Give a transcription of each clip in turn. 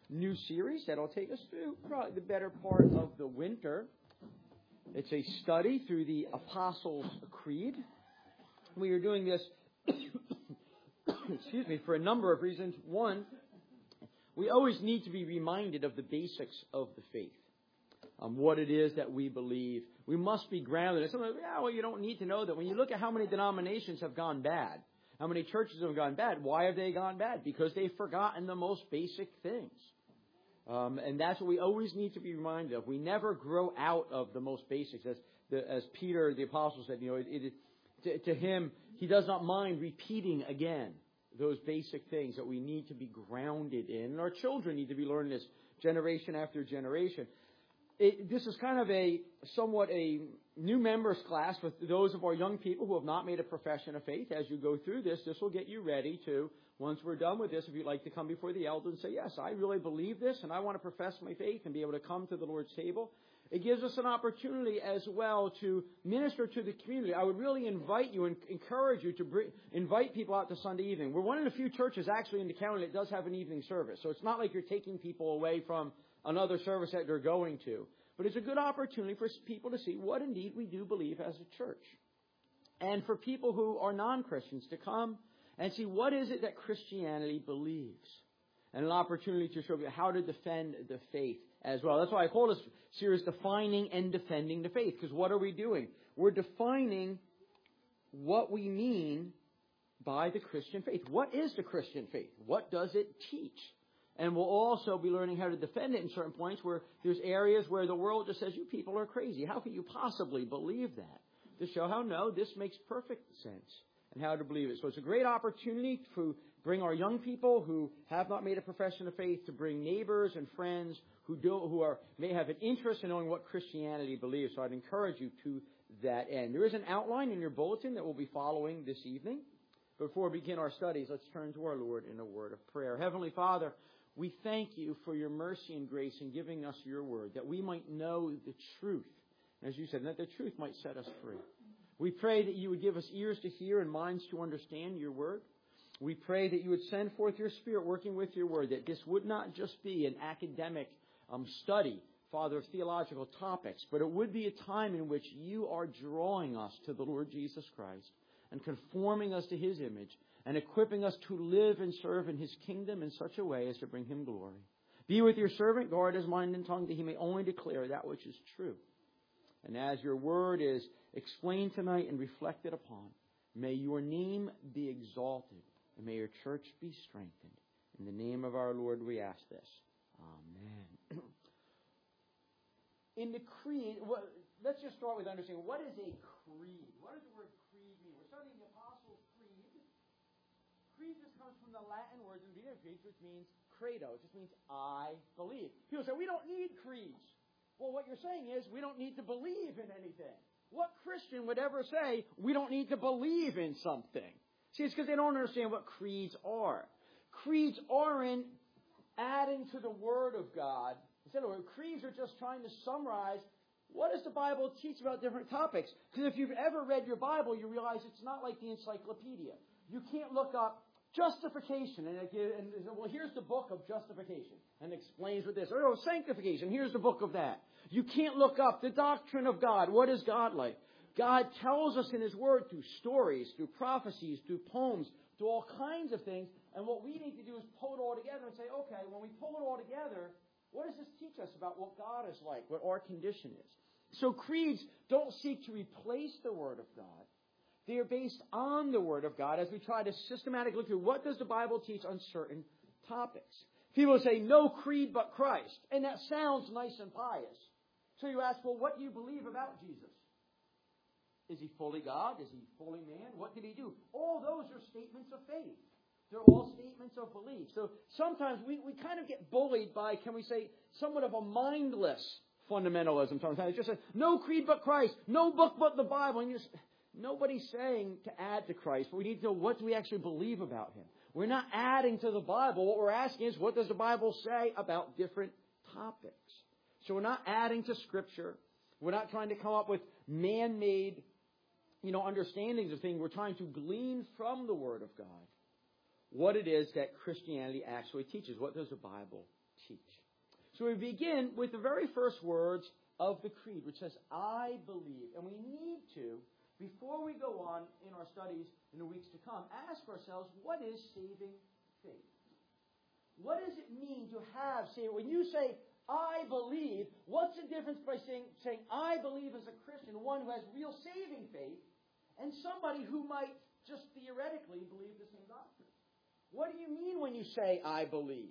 new series that'll take us through probably the better part of the winter. It's a study through the Apostles' Creed. We are doing this, for a number of reasons. One, we always need to be reminded of the basics of the faith, what it is that we believe. We must be grounded. And sometimes, you don't need to know that. When you look at how many denominations have gone bad, how many churches have gone bad, why have they gone bad? Because they've forgotten the most basic things. And that's what we always need to be reminded of. We never grow out of the most basics. As Peter, the apostle, said, to him, he does not mind repeating again those basic things that we need to be grounded in. And our children need to be learning this generation after generation. This is kind of somewhat a new members class for those of our young people who have not made a profession of faith. As you go through this will get you ready to, once we're done with this, if you'd like to come before the elders and say, yes, I really believe this and I want to profess my faith and be able to come to the Lord's table. It gives us an opportunity as well to minister to the community. I would really invite you and encourage you to invite people out to Sunday evening. We're one of the few churches actually in the county that does have an evening service. So it's not like you're taking people away from another service that they're going to. But it's a good opportunity for people to see what indeed we do believe as a church. And for people who are non-Christians to come and see what is it that Christianity believes. And an opportunity to show you how to defend the faith as well. That's why I call this series Defining and Defending the Faith. Because what are we doing? We're defining what we mean by the Christian faith. What is the Christian faith? What does it teach? And we'll also be learning how to defend it in certain points where there's areas where the world just says, you people are crazy. How can you possibly believe that? To show how, no, this makes perfect sense and how to believe it. So it's a great opportunity to bring our young people who have not made a profession of faith, to bring neighbors and friends who may have an interest in knowing what Christianity believes. So I'd encourage you to that end. There is an outline in your bulletin that we'll be following this evening. Before we begin our studies, let's turn to our Lord in a word of prayer. Heavenly Father, we thank you for your mercy and grace in giving us your word, that we might know the truth, as you said, and that the truth might set us free. We pray that you would give us ears to hear and minds to understand your word. We pray that you would send forth your Spirit working with your word, that this would not just be an academic study, Father, of theological topics, but it would be a time in which you are drawing us to the Lord Jesus Christ and conforming us to his image, and equipping us to live and serve in his kingdom in such a way as to bring him glory. Be with your servant, guard his mind and tongue, that he may only declare that which is true. And as your word is explained tonight and reflected upon, may your name be exalted, and may your church be strengthened. In the name of our Lord we ask this. Amen. In the creed, let's just start with understanding, what is a creed? What does the word creed mean? We're studying the Apostles' Creed. Creed just comes from the Latin word in Greek, which means credo. It just means I believe. People say, we don't need creeds. Well, what you're saying is we don't need to believe in anything. What Christian would ever say we don't need to believe in something? See, it's because they don't understand what creeds are. Creeds aren't adding to the Word of God. Instead of creeds are just trying to summarize what does the Bible teach about different topics. Because if you've ever read your Bible, you realize it's not like the encyclopedia. You can't look up justification and well, here's the book of justification and explains what this. Or sanctification, here's the book of that. You can't look up the doctrine of God. What is God like? God tells us in his word through stories, through prophecies, through poems, through all kinds of things. And what we need to do is pull it all together and say, okay, when we pull it all together, what does this teach us about what God is like, what our condition is? So creeds don't seek to replace the Word of God. They are based on the Word of God as we try to systematically look through what does the Bible teach on certain topics. People say, no creed but Christ. And that sounds nice and pious. So you ask, well, what do you believe about Jesus? Is he fully God? Is he fully man? What did he do? All those are statements of faith. They're all statements of belief. So sometimes we kind of get bullied by, can we say, somewhat of a mindless fundamentalism. Sometimes it's just a, no creed but Christ, no book but the Bible. And nobody's saying to add to Christ, but we need to know what do we actually believe about him. We're not adding to the Bible. What we're asking is, what does the Bible say about different topics? So we're not adding to Scripture. We're not trying to come up with man-made, understandings of things. We're trying to glean from the Word of God what it is that Christianity actually teaches. What does the Bible teach. So we begin with the very first words of the Creed, which says, I believe. And we need to, before we go on in our studies in the weeks to come, ask ourselves, what is saving faith? What does it mean to have saving? When you say, I believe, what's the difference by saying I believe as a Christian, one who has real saving faith, and somebody who might just theoretically believe the same doctrine? What do you mean when you say, I believe?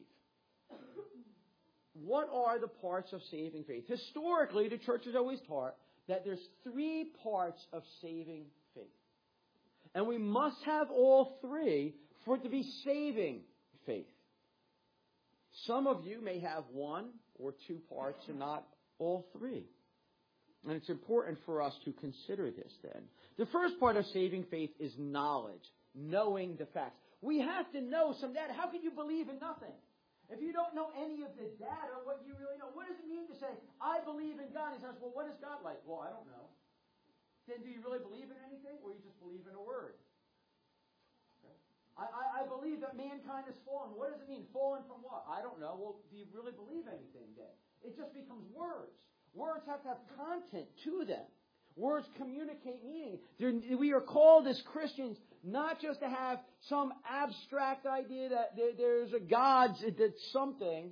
What are the parts of saving faith? Historically, the church has always taught that there's 3 parts of saving faith. And we must have all 3 for it to be saving faith. Some of you may have 1 or 2 parts and not all 3. And it's important for us to consider this then. The first part of saving faith is knowledge, knowing the facts. We have to know some data. How can you believe in nothing? If you don't know any of the data, what do you really know? What does it mean to say, I believe in God? He says, well, what is God like? Well, I don't know. Then do you really believe in anything, or you just believe in a word? Okay. I believe that mankind has fallen. What does it mean? Fallen from what? I don't know. Well, do you really believe anything then? It just becomes words. Words have to have content to them. Words communicate meaning. We are called as Christians not just to have some abstract idea that there's a God that's something.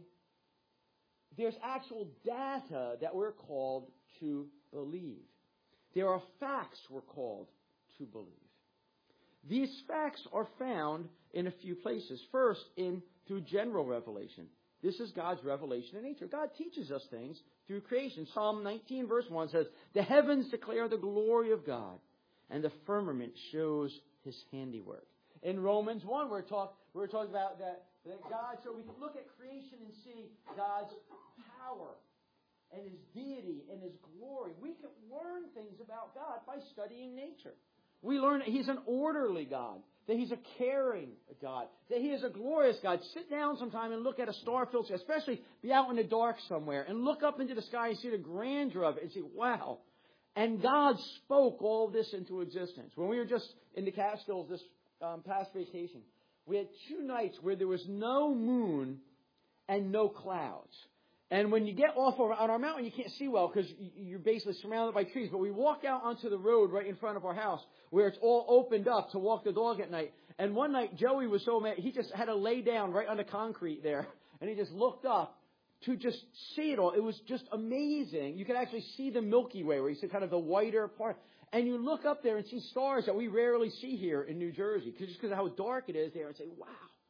There's actual data that we're called to believe. There are facts we're called to believe. These facts are found in a few places. First, through general revelation. This is God's revelation in nature. God teaches us things through creation. Psalm 19 verse 1 says, the heavens declare the glory of God, and the firmament shows His handiwork. In Romans 1, we're talking about that God, so we can look at creation and see God's power and His deity and His glory. We can learn things about God by studying nature. We learn that He's an orderly God, that He's a caring God, that He is a glorious God. Sit down sometime and look at a star-filled sky, especially be out in the dark somewhere, and look up into the sky and see the grandeur of it and see, wow. And God spoke all this into existence. When we were just in the Catskills this past vacation, we had 2 nights where there was no moon and no clouds. And when you get off on our mountain, you can't see well because you're basically surrounded by trees. But we walk out onto the road right in front of our house where it's all opened up to walk the dog at night. And one night, Joey was so mad, he just had to lay down right on the concrete there. And he just looked up to just see it all. It was just amazing. You could actually see the Milky Way, where you see kind of the whiter part. And you look up there and see stars that we rarely see here in New Jersey, just because of how dark it is there, and say, wow,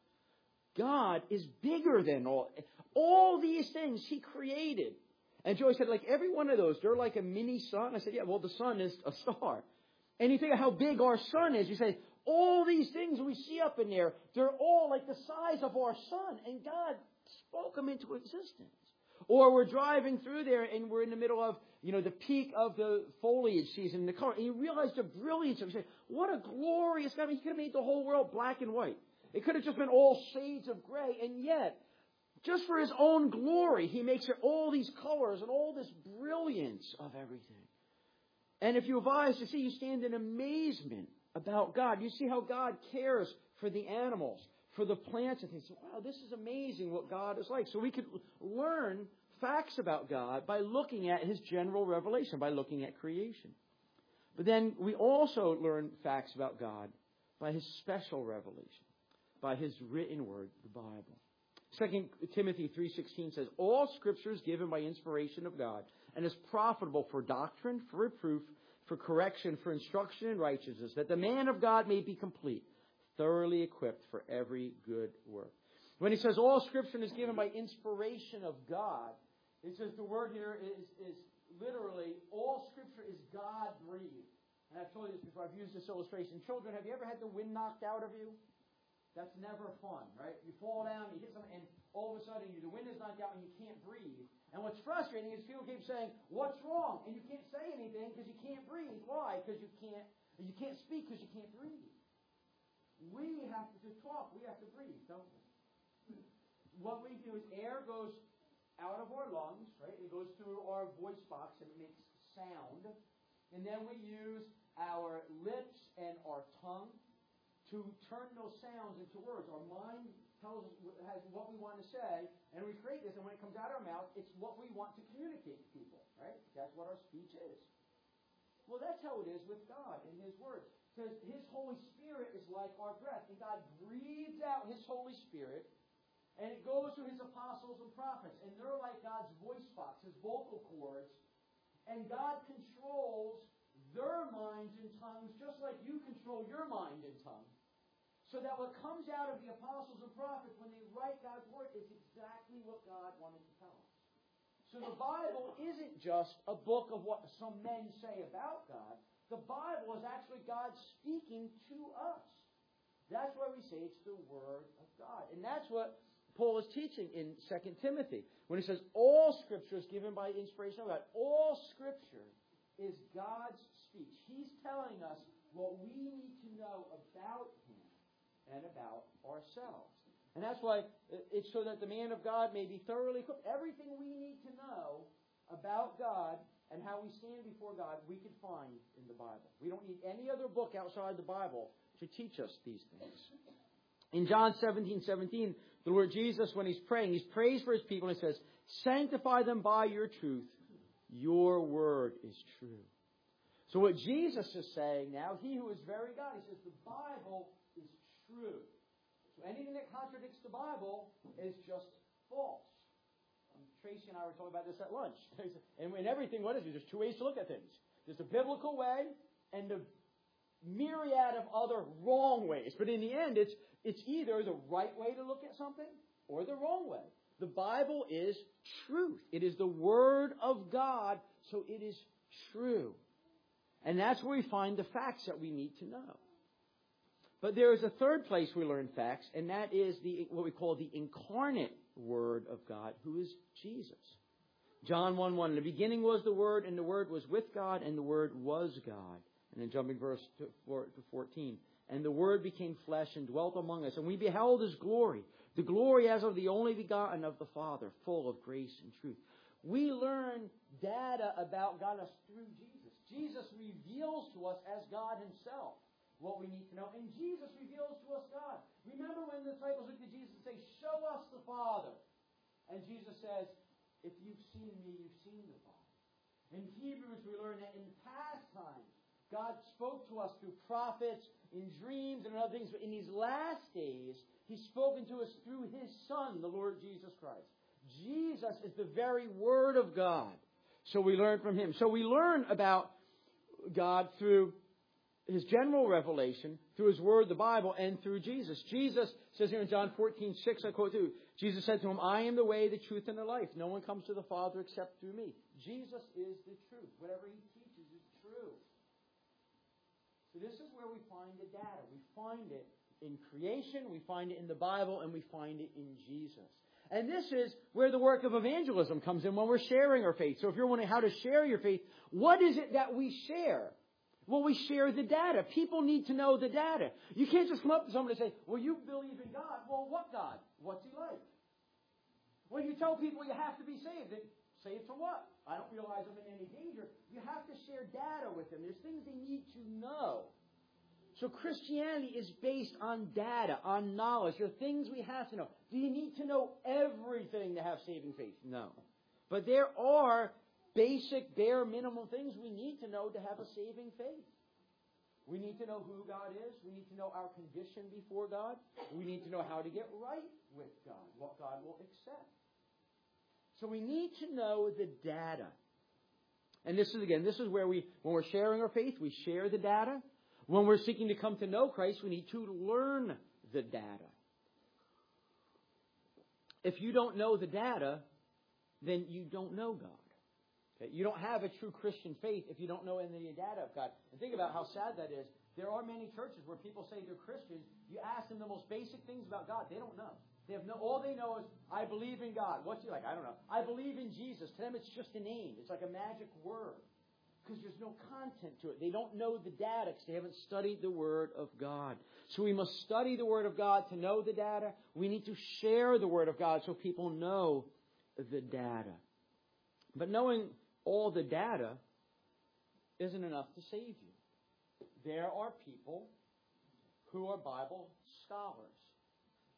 God is bigger than all these things He created. And Joey said, like every one of those, they're like a mini sun. I said, yeah, well, the sun is a star. And you think of how big our sun is. You say, all these things we see up in there, they're all like the size of our sun. And God spoke them into existence. Or we're driving through there and we're in the middle of, the peak of the foliage season in the car. And you realize the brilliance of it. You say, what a glorious God. He could have made the whole world black and white. It could have just been all shades of gray. And yet, just for His own glory, He makes it all these colors and all this brilliance of everything. And if you have eyes to see, you stand in amazement about God. You see how God cares for the animals, for the plants and things. Wow, this is amazing what God is like. So we could learn facts about God by looking at His general revelation, by looking at creation. But then we also learn facts about God by His special revelation, by His written word, the Bible. 2 Timothy 3:16 says, all Scripture is given by inspiration of God and is profitable for doctrine, for reproof, for correction, for instruction in righteousness, that the man of God may be complete, thoroughly equipped for every good work. When he says all Scripture is given by inspiration of God, it says the word here is literally all Scripture is God-breathed. And I've told you this before. I've used this illustration. Children, have you ever had the wind knocked out of you? That's never fun, right? You fall down, you hit something, and all of a sudden the wind is knocked out and you can't breathe. And what's frustrating is people keep saying, what's wrong? And you can't say anything because you can't breathe. Why? Because you can't speak because you can't breathe. We have to talk. We have to breathe, don't we? What we do is air goes out of our lungs, right? It goes through our voice box and it makes sound. And then we use our lips and our tongue to turn those sounds into words. Our mind tells us, has what we want to say, and we create this, and when it comes out of our mouth, it's what we want to communicate to people, right? That's what our speech is. Well, that's how it is with God in His Word. It says His Holy Spirit is like our breath, and God breathes out His Holy Spirit, and it goes to His apostles and prophets, and they're like God's voice box, His vocal cords, and God controls their minds and tongues just like you control your mind and tongue. So that what comes out of the apostles and prophets when they write God's Word is exactly what God wanted to tell us. So the Bible isn't just a book of what some men say about God. The Bible is actually God speaking to us. That's why we say it's the Word of God. And that's what Paul is teaching in 2 Timothy. When he says all Scripture is given by inspiration of God. All Scripture is God's speech. He's telling us what we need to know about Him and about ourselves. And that's why it's so that the man of God may be thoroughly equipped. Everything we need to know about God and how we stand before God, we can find in the Bible. We don't need any other book outside the Bible to teach us these things. In John 17:17, the Lord Jesus, when He's praying, He prays for His people and He says, sanctify them by your truth. Your word is true. So what Jesus is saying now, He who is very God, He says the Bible is true. So anything that contradicts the Bible is just false. Tracy and I were talking about this at lunch. And in everything, what is it? There's two ways to look at things. There's the biblical way and the myriad of other wrong ways. But in the end, it's either the right way to look at something or the wrong way. The Bible is truth. It is the Word of God, so it is true. And that's where we find the facts that we need to know. But there is a third place we learn facts, and that is what we call the incarnate Word of God, who is Jesus. John 1:1, in the beginning was the Word, and the Word was with God, and the Word was God. And then jumping verse to 14, and the Word became flesh and dwelt among us, and we beheld His glory, the glory as of the only begotten of the Father, full of grace and truth. We learn data about God through Jesus. Jesus reveals to us as God Himself what we need to know. And Jesus reveals to us God. Remember when the disciples looked at Jesus and say, show us the Father. And Jesus says, if you've seen me, you've seen the Father. In Hebrews, we learn that in past times, God spoke to us through prophets, in dreams, and other things. But in these last days, He's spoken to us through His Son, the Lord Jesus Christ. Jesus is the very Word of God. So we learn from Him. So we learn about God through His general revelation, through His Word, the Bible, and through Jesus. Jesus says here in John 14:6, I quote you, Jesus said to him, I am the way, the truth, and the life. No one comes to the Father except through me. Jesus is the truth. Whatever He teaches is true. So this is where we find the data. We find it in creation, we find it in the Bible, and we find it in Jesus. And this is where the work of evangelism comes in when we're sharing our faith. So if you're wondering how to share your faith, what is it that we share? Well, we share the data. People need to know the data. You can't just come up to somebody and say, well, you believe in God. Well, what God? What's He like? When you tell people you have to be saved, then saved to what? I don't realize I'm in any danger. You have to share data with them. There's things they need to know. So Christianity is based on data, on knowledge. There are things we have to know. Do you need to know everything to have saving faith? No. But there are basic, bare minimum things we need to know to have a saving faith. We need to know who God is. We need to know our condition before God. We need to know how to get right with God, what God will accept. So we need to know the data. And this is where when we're sharing our faith, we share the data. When we're seeking to come to know Christ, we need to learn the data. If you don't know the data, then you don't know God. Okay? You don't have a true Christian faith if you don't know any of the data of God. And think about how sad that is. There are many churches where people say they're Christians. You ask them the most basic things about God, they don't know. All they know is, I believe in God. What's He like? I don't know. I believe in Jesus. To them, it's just a name. It's like a magic word. Because there's no content to it. They don't know the data because they haven't studied the Word of God. So we must study the Word of God to know the data. We need to share the Word of God so people know the data. But knowing all the data isn't enough to save you. There are people who are Bible scholars.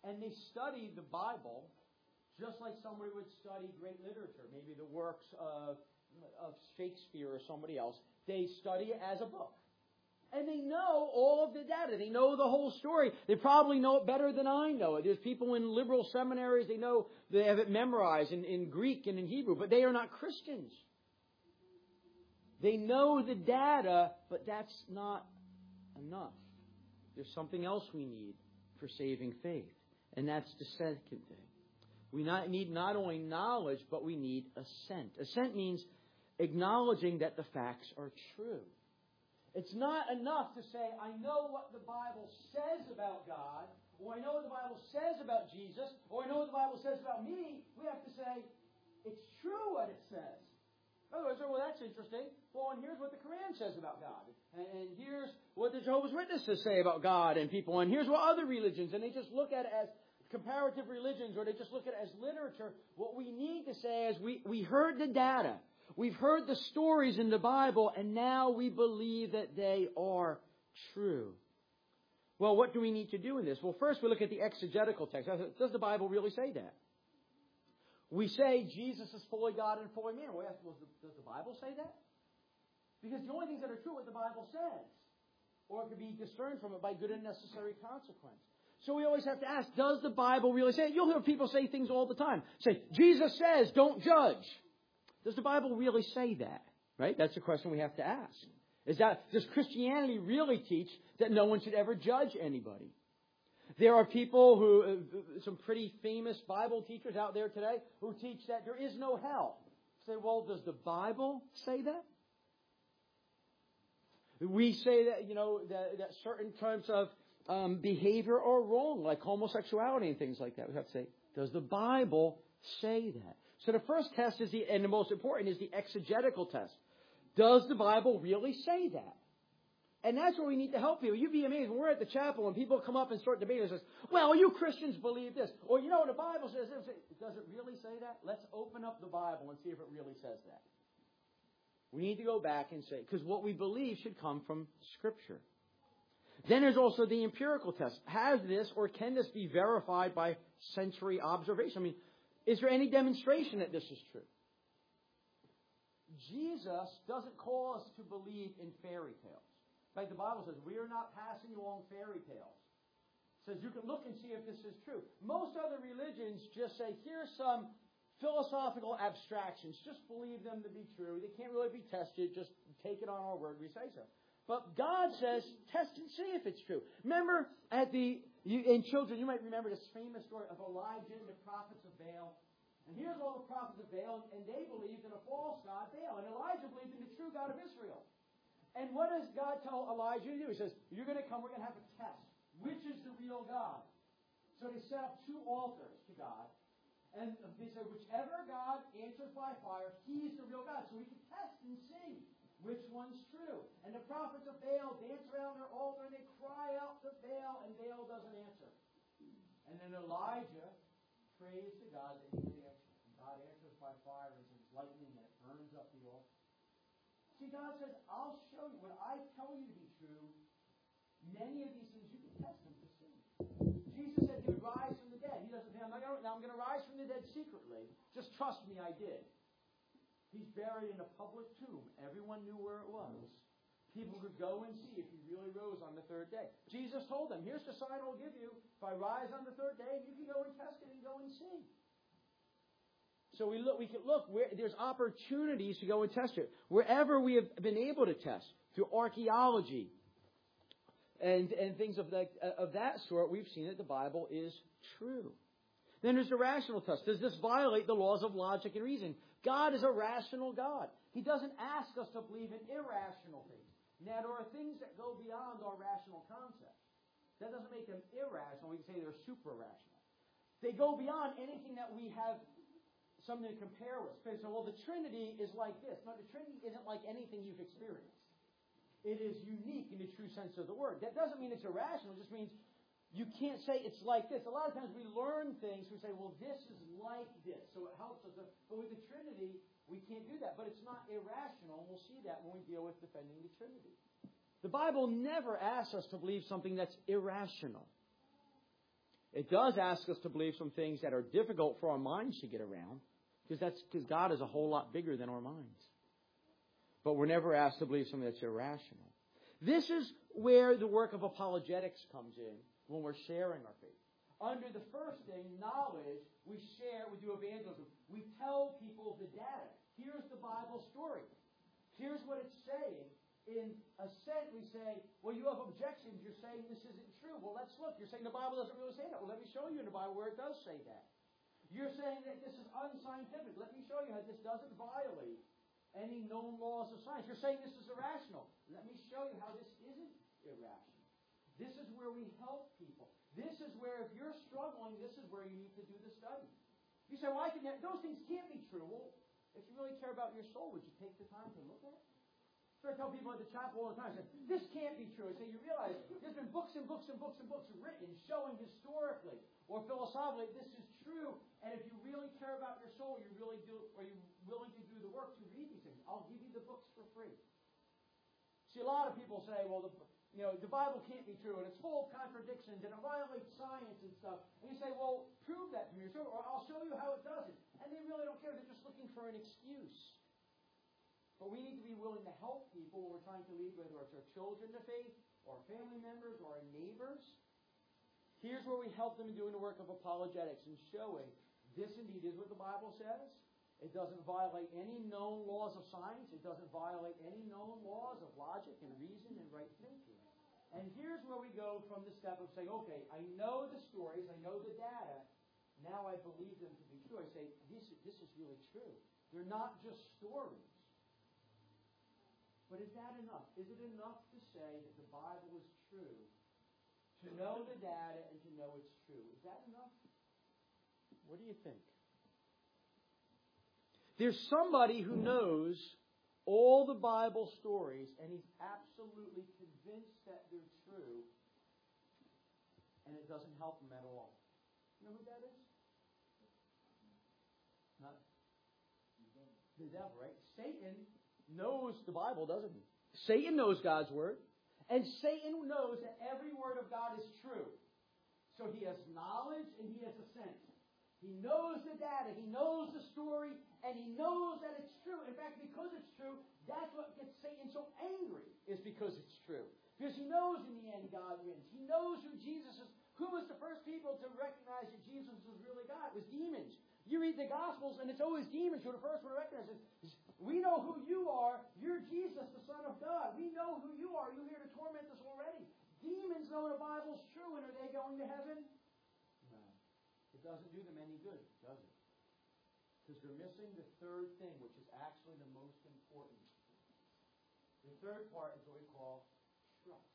And they study the Bible just like somebody would study great literature, maybe the works of Shakespeare or somebody else. They study it as a book. And they know all of the data. They know the whole story. They probably know it better than I know it. There's people in liberal seminaries, they have it memorized in Greek and in Hebrew, but they are not Christians. They know the data, but that's not enough. There's something else we need for saving faith. And that's the second thing. We need not only knowledge, but we need assent. Assent means acknowledging that the facts are true. It's not enough to say, I know what the Bible says about God, or I know what the Bible says about Jesus, or I know what the Bible says about me. We have to say, it's true what it says. Otherwise, well, that's interesting. Well, and here's what the Quran says about God. And here's what the Jehovah's Witnesses say about God and people. And here's what other religions. And they just look at it as comparative religions, or they just look at it as literature. What we need to say is we heard the data. We've heard the stories in the Bible, and now we believe that they are true. Well, what do we need to do in this? Well, first we look at the exegetical text. Does the Bible really say that? We say Jesus is fully God and fully man. We ask, well, does the Bible say that? Because the only things that are true are what the Bible says. Or it could be discerned from it by good and necessary consequence. So we always have to ask, does the Bible really say it? You'll hear people say things all the time. Say, Jesus says, don't judge. Does the Bible really say that? Right? That's a question we have to ask. Does Christianity really teach that no one should ever judge anybody? There are people some pretty famous Bible teachers out there today who teach that there is no hell. Say, well, does the Bible say that? We say that, that certain types of behavior are wrong, like homosexuality and things like that. We have to say, does the Bible say that? So the first test and the most important is the exegetical test. Does the Bible really say that? And that's where we need to help people. You'd be amazed when we're at the chapel and people come up and start debating and says, well, you Christians believe this. Or the Bible says this. Does it really say that? Let's open up the Bible and see if it really says that. We need to go back and say, because what we believe should come from Scripture. Then there's also the empirical test. Has this or can this be verified by sensory observation? Is there any demonstration that this is true? Jesus doesn't call us to believe in fairy tales. In fact, the Bible says, we are not passing along fairy tales. It says you can look and see if this is true. Most other religions just say, here's some philosophical abstractions. Just believe them to be true. They can't really be tested. Just take it on our word. We say so. But God says, test and see if it's true. Remember, in children, you might remember this famous story of Elijah and the prophets of Baal. And here's all the prophets of Baal, and they believed in a false god, Baal. And Elijah believed in the true God of Israel. And what does God tell Elijah to do? He says, you're going to come, we're going to have a test. Which is the real God? So they set up 2 altars to God. And they said, whichever God answers by fire, he's the real God. So we can test and see which one's true. And the prophets of Baal dance around their altar and they cry out to Baal, and Baal doesn't answer. And then Elijah prays to God that he may answer. And God answers by fire and sends lightning and it burns up the altar. See, God says, I'll show you what I tell you to be true. Many of these things you can test them to see. Jesus said he would rise from the dead. He doesn't say, I'm going to rise from the dead secretly. Just trust me, I did. He's buried in a public tomb. Everyone knew where it was. People could go and see if he really rose on the 3rd day. Jesus told them, here's the sign I'll give you. If I rise on the 3rd day, you can go and test it and go and see. So we can look where there's opportunities to go and test it. Wherever we have been able to test, through archaeology and things of that sort, we've seen that the Bible is true. Then there's the rational test. Does this violate the laws of logic and reason? God is a rational God. He doesn't ask us to believe in irrational things. Now, there are things that go beyond our rational concepts. That doesn't make them irrational. We can say they're super-rational. They go beyond anything that we have something to compare with. So, well, the Trinity is like this. No, the Trinity isn't like anything you've experienced. It is unique in the true sense of the word. That doesn't mean it's irrational. It just means you can't say it's like this. A lot of times we learn things, we say, well, this is like this, so it helps us. But with the Trinity, we can't do that. But it's not irrational, and we'll see that when we deal with defending the Trinity. The Bible never asks us to believe something that's irrational. It does ask us to believe some things that are difficult for our minds to get around, because God is a whole lot bigger than our minds. But we're never asked to believe something that's irrational. This is where the work of apologetics comes in when we're sharing our faith. Under the first thing, knowledge, we do evangelism. We tell people the data. Here's the Bible story. Here's what it's saying. In assent, we say, well, you have objections. You're saying this isn't true. Well, let's look. You're saying the Bible doesn't really say that. Well, let me show you in the Bible where it does say that. You're saying that this is unscientific. Let me show you how this doesn't violate any known laws of science. You're saying this is irrational. Let me show you how this isn't irrational. This is where we help people. This is where, if you're struggling, this is where you need to do the study. You say, well, those things can't be true. Well, if you really care about your soul, would you take the time to look at it? So I tell people at the chapel all the time, I say, this can't be true. I say, you realize there's been books and books and books and books written showing historically or philosophically this is true. And if you really care about your soul, you're willing to do the work to read these things. I'll give you the books for free. See, a lot of people say, well, the Bible can't be true, and it's full of contradictions, and it violates science and stuff. And you say, well, prove that to me, or I'll show you how it doesn't. And they really don't care. They're just looking for an excuse. But we need to be willing to help people when we're trying to lead, whether it's our children to faith, or family members, or our neighbors. Here's where we help them in doing the work of apologetics and showing this indeed is what the Bible says. It doesn't violate any known laws of science. It doesn't violate any known laws of logic and reason and right thinking. And here's where we go from the step of saying, okay, I know the stories, I know the data, now I believe them to be true. I say, this is really true. They're not just stories. But is that enough? Is it enough to say that the Bible is true, to know the data and to know it's true? Is that enough? What do you think? There's somebody who knows all the Bible stories and he's absolutely convinced that they're true, and it doesn't help him at all. You know who that is? Not the devil, right? Satan knows the Bible, doesn't he? Satan knows God's Word. And Satan knows that every word of God is true. So he has knowledge and he has assent. He knows the data, he knows the story, and he knows that it's true. In fact, because it's true, that's what gets Satan so angry, is because it's true. Because he knows in the end God wins. He knows who Jesus is. Who was the first people to recognize that Jesus was really God? It was demons. You read the Gospels, and it's always demons who are the first one to recognize it. We know who you are. You're Jesus, the Son of God. We know who you are. You're here to torment us already. Demons know the Bible's true, and are they going to heaven? No. It doesn't do them any good, does it? Because they're missing the third thing, which is actually the most important. The third part is what we call trust.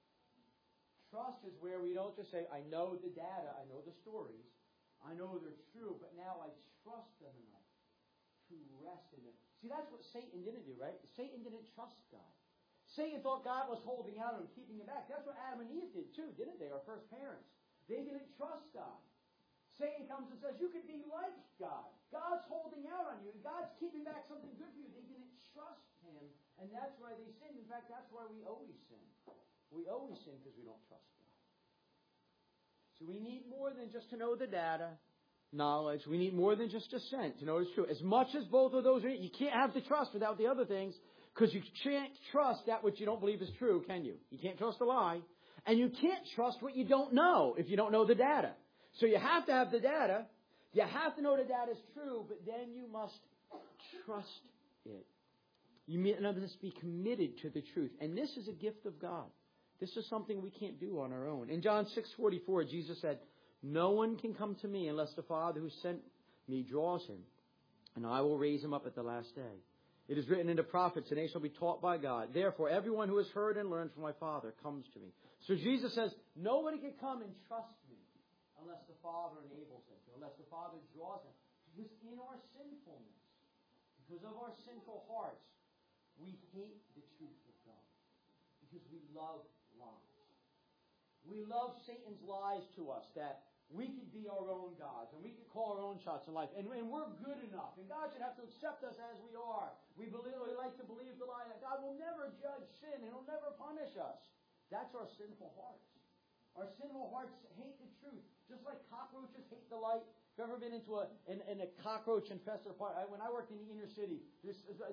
Trust is where we don't just say, I know the data, I know the stories, I know they're true, but now I trust them enough to rest in them. See, that's what Satan didn't do, right? Satan didn't trust God. Satan thought God was holding out and keeping him back. That's what Adam and Eve did too, didn't they? Our first parents. They didn't trust God. Satan comes and says, you could be like God. God's holding out on you. God's keeping back something good for you. They didn't trust him, and that's why they sinned. In fact, that's why we always sin. We always sin because we don't trust God. So we need more than just to know the data, knowledge. We need more than just assent to know it's true. As much as both of those are, you can't have the trust without the other things, because you can't trust that which you don't believe is true, can you? You can't trust a lie. And you can't trust what you don't know if you don't know the data. So you have to have the data. You have to know the data is true, but then you must trust it. You must be committed to the truth. And this is a gift of God. This is something we can't do on our own. In John 6:44, Jesus said, no one can come to me unless the Father who sent me draws him, and I will raise him up at the last day. It is written in the prophets, and they shall be taught by God. Therefore, everyone who has heard and learned from my Father comes to me. So Jesus says, nobody can come and trust me unless the Father enables them to, unless the Father draws them. Because in our sinfulness, because of our sinful hearts, we hate the truth of God. Because we love lies. We love Satan's lies to us that we could be our own gods and we could call our own shots in life. And we're good enough. And God should have to accept us as we are. We like to believe the lie that God will never judge sin and He'll never punish us. That's our sinful hearts. Our sinful hearts hate the truth. Just like cockroaches hate the light. Have you ever been into a cockroach-infested apartment? When I worked in the inner city, there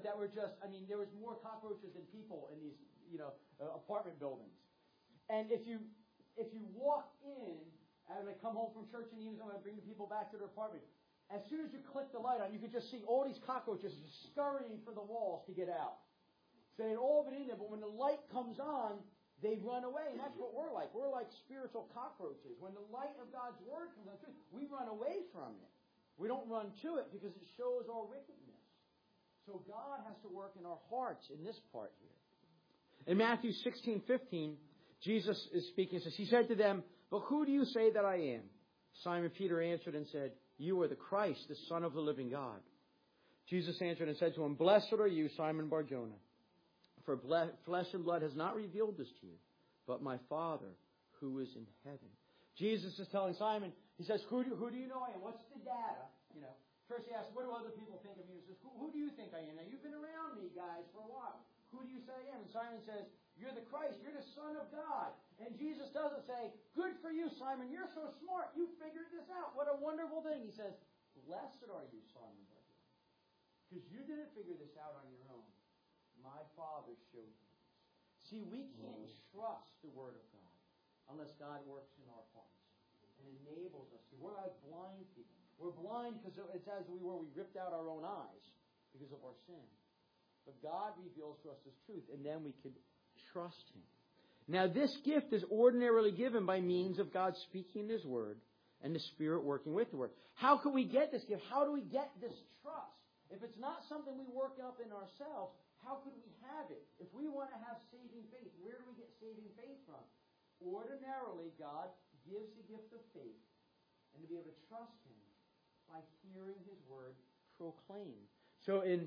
was more cockroaches than people in these, apartment buildings. And if you walk in, and I come home from church in the evening, I'm going to bring the people back to their apartment. As soon as you click the light on, you could just see all these cockroaches just scurrying for the walls to get out. So they'd all been in there, but when the light comes on, they run away, and that's what we're like. We're like spiritual cockroaches. When the light of God's Word comes on, we run away from it. We don't run to it because it shows our wickedness. So God has to work in our hearts in this part here. In Matthew 16:15, Jesus is speaking. He said to them, "But who do you say that I am?" Simon Peter answered and said, "You are the Christ, the Son of the living God." Jesus answered and said to him, "Blessed are you, Simon Bar-Jonah. For flesh and blood has not revealed this to you, but my Father who is in heaven." Jesus is telling Simon, he says, who do you know I am? What's the data? First he asks, what do other people think of you? He says, who do you think I am? Now, you've been around me, guys, for a while. Who do you say I am? And Simon says, you're the Christ. You're the Son of God. And Jesus doesn't say, good for you, Simon. You're so smart. You figured this out. What a wonderful thing. He says, blessed are you, Simon. Because you didn't figure this out on your own. My Father showed you this. See, we can't trust the Word of God unless God works in our hearts and enables us to. We're like blind people. We're blind because it's as we ripped out our own eyes because of our sin. But God reveals to us His truth, and then we could trust Him. Now, this gift is ordinarily given by means of God speaking His Word and the Spirit working with the Word. How can we get this gift? How do we get this trust? If it's not something we work up in ourselves, how could we have it? If we want to have saving faith, where do we get saving faith from? Ordinarily, God gives the gift of faith and to be able to trust Him by hearing His Word proclaimed. So in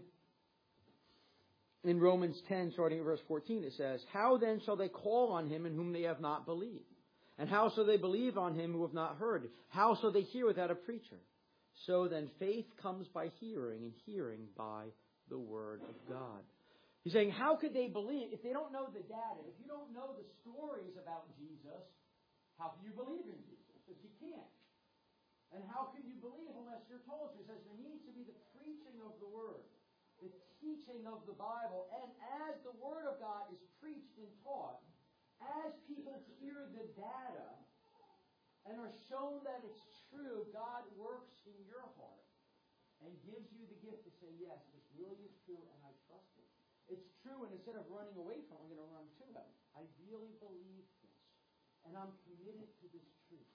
Romans 10, starting at verse 14, it says, "How then shall they call on Him in whom they have not believed? And how shall they believe on Him who have not heard? How shall they hear without a preacher? So then faith comes by hearing, and hearing by the Word of God." He's saying, how could they believe if they don't know the data? If you don't know the stories about Jesus, how can you believe in Jesus? Because you can't. And how can you believe unless you're told? He says there needs to be the preaching of the Word, the teaching of the Bible. And as the Word of God is preached and taught, as people hear the data and are shown that it's true, God works in your heart and gives you the gift to say, yes, this really is true and I trust it. It's true, and instead of running away from it, I'm going to run to it. I really believe this, and I'm committed to this truth.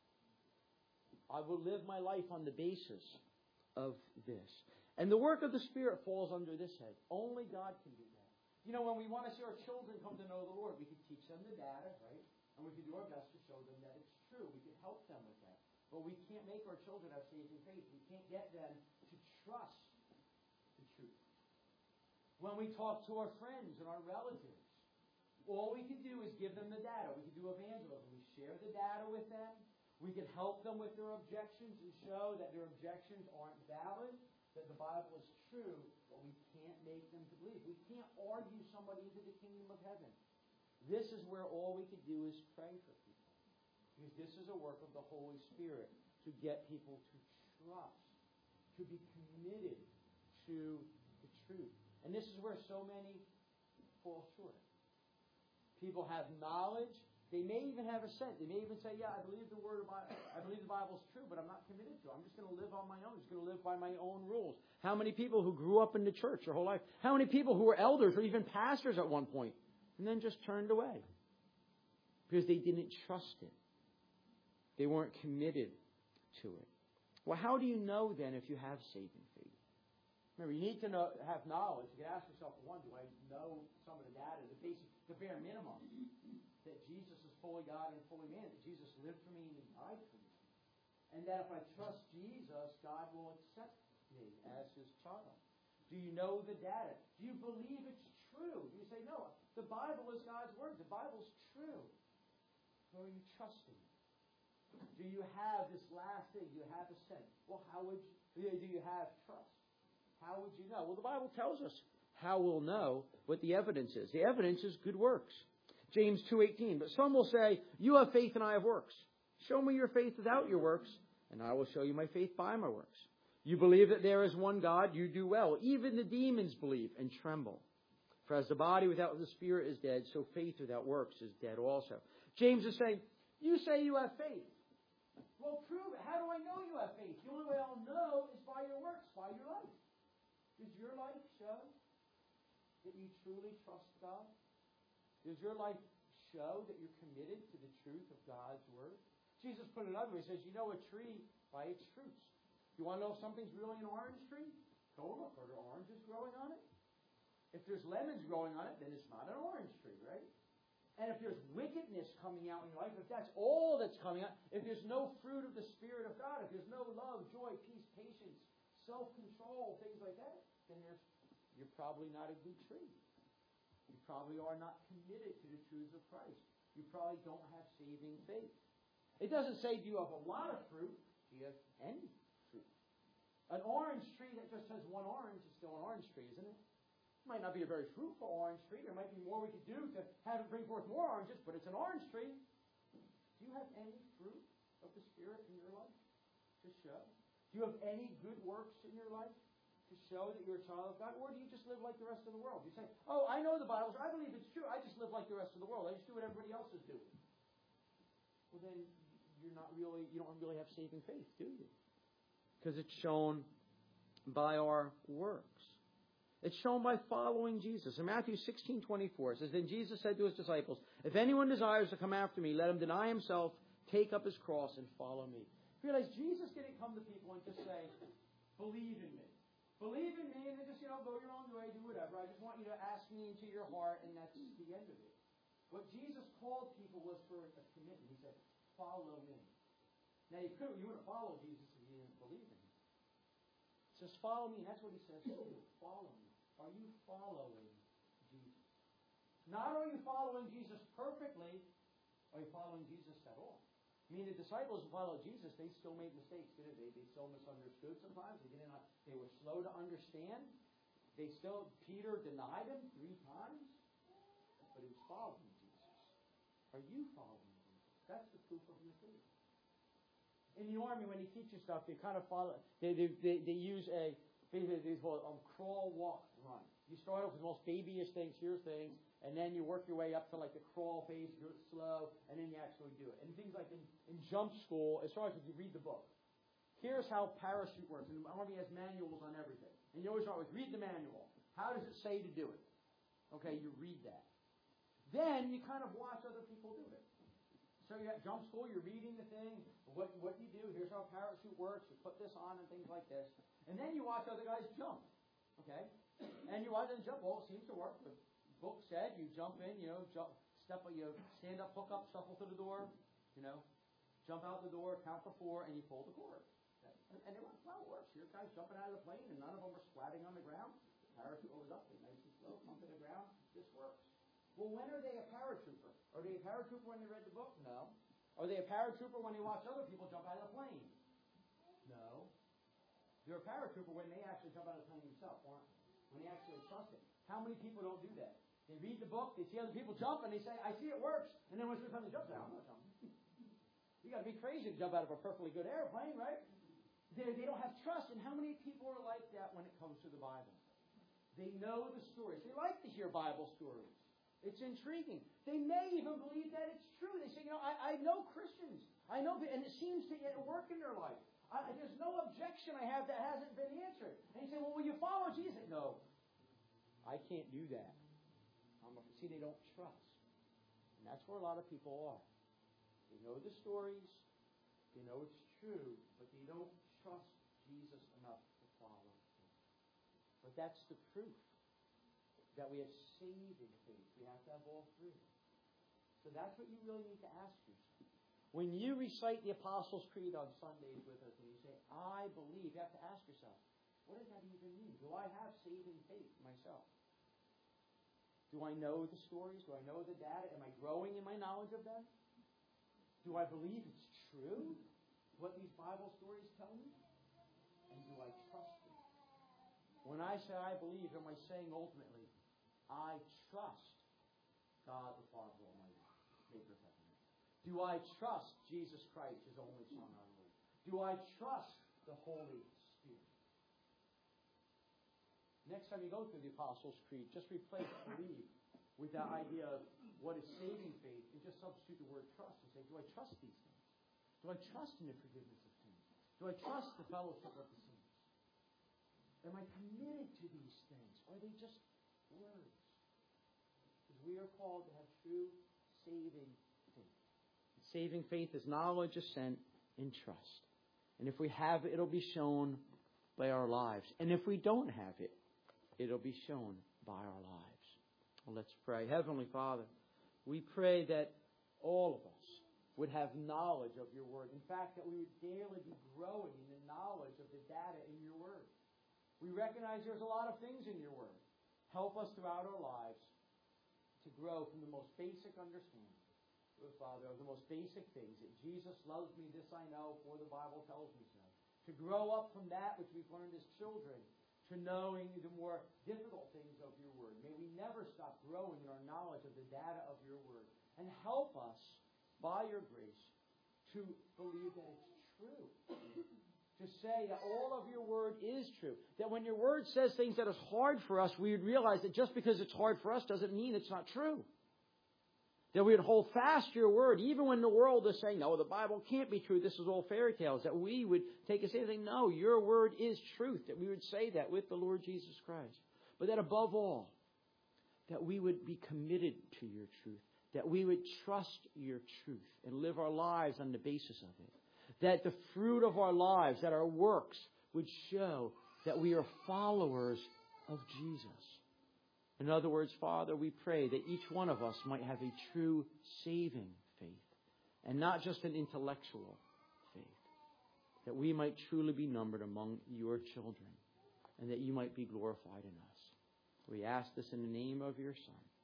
I will live my life on the basis of this. And the work of the Spirit falls under this head. Only God can do that. When we want to see our children come to know the Lord, we can teach them the data, right? And we can do our best to show them that it's true. We can help them with that. But we can't make our children have saving faith. We can't get them to trust the truth. When we talk to our friends and our relatives, all we can do is give them the data. We can do evangelism. We share the data with them. We can help them with their objections and show that their objections aren't valid, that the Bible is true, but we can't make them to believe. We can't argue somebody into the kingdom of heaven. This is where all we can do is pray for people. Because this is a work of the Holy Spirit to get people to trust, to be committed to the truth. And this is where so many fall short. People have knowledge. They may even have assent. They may even say, yeah, I believe the Bible is true, but I'm not committed to it. I'm just going to live on my own. I'm just going to live by my own rules. How many people who grew up in the church their whole life? How many people who were elders or even pastors at one point and then just turned away because they didn't trust it? They weren't committed to it. Well, how do you know then if you have saving faith? Remember, you need to have knowledge. You can ask yourself, one, do I know some of the data, the bare minimum, that Jesus is fully God and fully man, that Jesus lived for me and died for me, and that if I trust Jesus, God will accept me as His child. Do you know the data? Do you believe it's true? Do you say, no, the Bible is God's Word. The Bible's true. So are you trusting it? Do you have this last thing? Do you have assent? Well, do you have trust? How would you know? Well, the Bible tells us how we'll know what the evidence is. The evidence is good works. James 2:18. But some will say, you have faith and I have works. Show me your faith without your works, and I will show you my faith by my works. You believe that there is one God, you do well. Even the demons believe and tremble. For as the body without the spirit is dead, so faith without works is dead also. James is saying, you say you have faith. Well, prove it. How do I know you have faith? The only way I'll know is by your works, by your life. Does your life show that you truly trust God? Does your life show that you're committed to the truth of God's Word? Jesus put it another way. He says, you know a tree by its fruits. You want to know if something's really an orange tree? Go look. Are there oranges growing on it? If there's lemons growing on it, then it's not an orange tree, right? And if there's wickedness coming out in your life, if that's all that's coming out, if there's no fruit of the Spirit of God, if there's no love, joy, peace, patience, self-control, things like that, then you're probably not a good tree. You probably are not committed to the truths of Christ. You probably don't have saving faith. It doesn't say, do you have a lot of fruit? Do you have any fruit? An orange tree that just has one orange is still an orange tree, isn't it? It might not be a very fruitful orange tree. There might be more we could do to have it bring forth more oranges, but it's an orange tree. Do you have any fruit of the Spirit in your life to show? Do you have any good works in your life to show that you're a child of God? Or do you just live like the rest of the world? You say, oh, I know the Bible, I believe it's true. I just live like the rest of the world. I just do what everybody else is doing. Well, then you don't really have saving faith, do you? Because it's shown by our works. It's shown by following Jesus. In Matthew 16:24, it says, then Jesus said to his disciples, if anyone desires to come after me, let him deny himself, take up his cross, and follow me. You realize Jesus didn't come to people and just say, believe in me. Believe in me, and then just, go your own way, do whatever. I just want you to ask me into your heart, and that's the end of it. What Jesus called people was for a commitment. He said, follow me. Now, you wouldn't follow Jesus if you didn't believe in him. He says, follow me, and that's what he says to you. Follow me. Are you following Jesus? Not are you following Jesus perfectly, are you following Jesus at all? I mean, the disciples who followed Jesus, they still made mistakes, didn't they? They still misunderstood sometimes. They were slow to understand. Peter denied him 3 times, but he was following Jesus. Are you following Jesus? That's the proof of your faith. In the army, when they teach you stuff, they kind of follow. They use they call it crawl, walk, run. You start off with the most babyish things, here's things, and then you work your way up to like the crawl phase, you do it slow, and then you actually do it. And things like in jump school, it starts with you read the book. Here's how parachute works. And the Army has manuals on everything. And you always start with read the manual. How does it say to do it? Okay, you read that. Then you kind of watch other people do it. So you're at jump school, you're reading the thing, what you do, here's how a parachute works, you put this on and things like this. And then you watch other guys jump. Okay? And you watch them jump. Well, it seems to work. The book said you jump in, you stand up, hook up, shuffle to the door, jump out the door, count to 4, and you pull the cord. And it works. Your guys jumping out of the plane, and none of them are splatting on the ground. Parachute goes up, nice and slow, pump to the ground. This works. Well, when are they a paratrooper? Are they a paratrooper when they read the book? No. Are they a paratrooper when they watch other people jump out of the plane? No. They're a paratrooper when they actually jump out of the plane themselves, aren't they? When they actually trust it. How many people don't do that? They read the book, they see other people jump, and they say, I see it works. And then when it's time to jump, I'm not jumping. You got to be crazy to jump out of a perfectly good airplane, right? They don't have trust. And how many people are like that when it comes to the Bible? They know the stories. They like to hear Bible stories. It's intriguing. They may even believe that it's true. They say, I know Christians. I know, and it seems to work in their life. There's no objection I have that hasn't been answered. And you say, well, will you follow Jesus? No. I can't do that. See, they don't trust. And that's where a lot of people are. They know the stories. They know it's true. But they don't trust Jesus enough to follow him. But that's the proof that we have saving faith. We have to have all 3. So that's what you really need to ask yourself. When you recite the Apostles' Creed on Sundays with us and you say, I believe, you have to ask yourself, what does that even mean? Do I have saving faith myself? Do I know the stories? Do I know the data? Am I growing in my knowledge of them? Do I believe it's true, what these Bible stories tell me? And do I trust them? When I say I believe, am I saying ultimately, I trust God the Father Almighty, maker of heaven and earth? Do I trust Jesus Christ, His only Son, our Lord? Do I trust the Holy Spirit? Next time you go through the Apostles' Creed, just replace believe with that idea of what is saving faith and just substitute the word trust and say, do I trust these things? Do I trust in the forgiveness of sins? Do I trust the fellowship of the saints? Am I committed to these things? Or are they just words? Because we are called to have true saving faith. Saving faith is knowledge, assent, and trust. And if we have it, it'll be shown by our lives. And if we don't have it, it'll be shown by our lives. Well, let's pray. Heavenly Father, we pray that all of us would have knowledge of your word. In fact, that we would daily be growing in the knowledge of the data in your word. We recognize there's a lot of things in your word. Help us throughout our lives to grow from the most basic understanding, Father, of the most basic things. That Jesus loves me, this I know, for the Bible tells me so. To grow up from that which we've learned as children to knowing the more difficult things of your word. May we never stop growing in our knowledge of the data of your word. And help us, by your grace, to believe that it's true. To say that all of your word is true. That when your word says things that is hard for us, we would realize that just because it's hard for us doesn't mean it's not true. That we would hold fast to your word, even when the world is saying, no, the Bible can't be true, this is all fairy tales. That we would take a stand and say, no, your word is truth. That we would say that with the Lord Jesus Christ. But that above all, that we would be committed to your truth. That we would trust your truth and live our lives on the basis of it. That the fruit of our lives, that our works would show that we are followers of Jesus. In other words, Father, we pray that each one of us might have a true saving faith and not just an intellectual faith. That we might truly be numbered among your children and that you might be glorified in us. We ask this in the name of your Son.